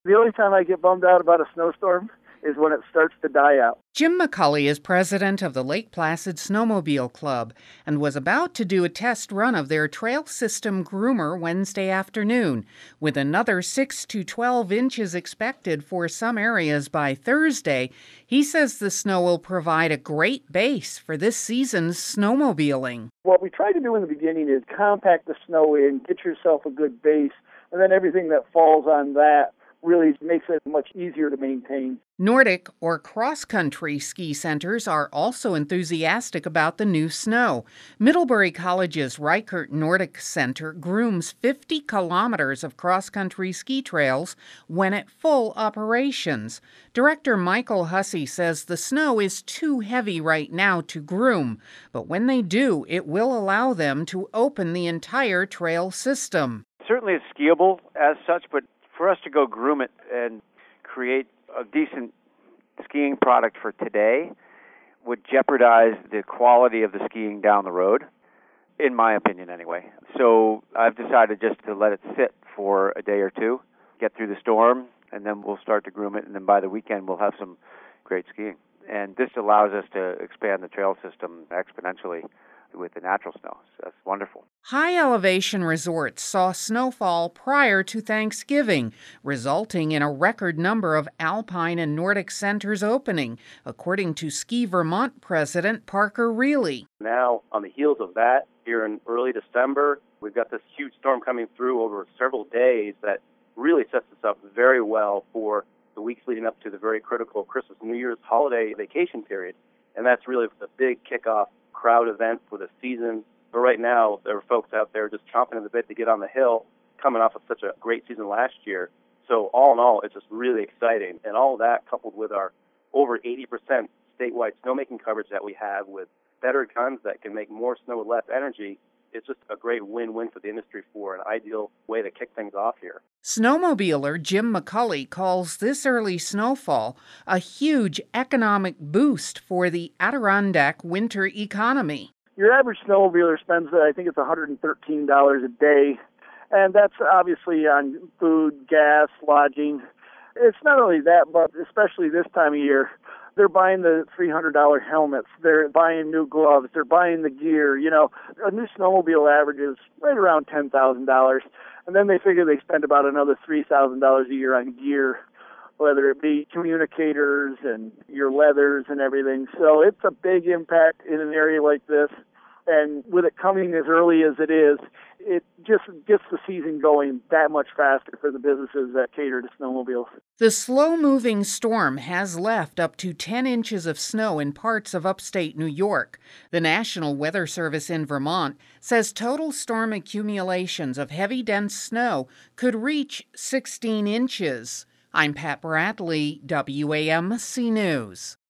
The only time I get bummed out about a snowstorm is when it starts to die out. Jim McCulley is president of the Lake Placid Snowmobile Club and was about to do a test run of their trail system groomer Wednesday afternoon, with another 6 to 12 inches expected for some areas by Thursday. He says the snow will provide a great base for this season's snowmobiling. What we try to do in the beginning is compact the snow in, get yourself a good base, and then everything that falls on that really makes it much easier to maintain. Nordic or cross-country ski centers are also enthusiastic about the new snow. Middlebury College's Reichert Nordic Center grooms 50 kilometers of cross-country ski trails when at full operations. Director Michael Hussey says the snow is too heavy right now to groom, but when they do, it will allow them to open the entire trail system. Certainly it's skiable as such, but for us to go groom it and create a decent skiing product for today would jeopardize the quality of the skiing down the road, in my opinion anyway. So I've decided just to let it sit for a day or two, get through the storm, and then we'll start to groom it, and then by the weekend we'll have some great skiing. And this allows us to expand the trail system exponentially with the natural snow. So that's wonderful. High-elevation resorts saw snowfall prior to Thanksgiving, resulting in a record number of alpine and Nordic centers opening, according to Ski Vermont President Parker Reilly. Now, on the heels of that, here in early December, we've got this huge storm coming through over several days that really sets us up very well for the weeks leading up to the very critical Christmas and New Year's holiday vacation period. And that's really the big kickoff crowd event for the season. But right now, there are folks out there just chomping at the bit to get on the hill, coming off of such a great season last year. So all in all, it's just really exciting. And all of that coupled with our over 80% statewide snowmaking coverage that we have with better guns that can make more snow with less energy, it's just a great win-win for the industry for an ideal way to kick things off here. Snowmobiler Jim McCulley calls this early snowfall a huge economic boost for the Adirondack winter economy. Your average snowmobiler spends, I think it's $113 a day, and that's obviously on food, gas, lodging. It's not only that, but especially this time of year, they're buying the $300 helmets, they're buying new gloves, they're buying the gear. You know, a new snowmobile averages right around $10,000, and then they figure they spend about another $3,000 a year on gear, whether it be communicators and your leathers and everything. So it's a big impact in an area like this. And with it coming as early as it is, it just gets the season going that much faster for the businesses that cater to snowmobiles. The slow-moving storm has left up to 10 inches of snow in parts of upstate New York. The National Weather Service in Vermont says total storm accumulations of heavy, dense snow could reach 16 inches. I'm Pat Bradley, WAMC News.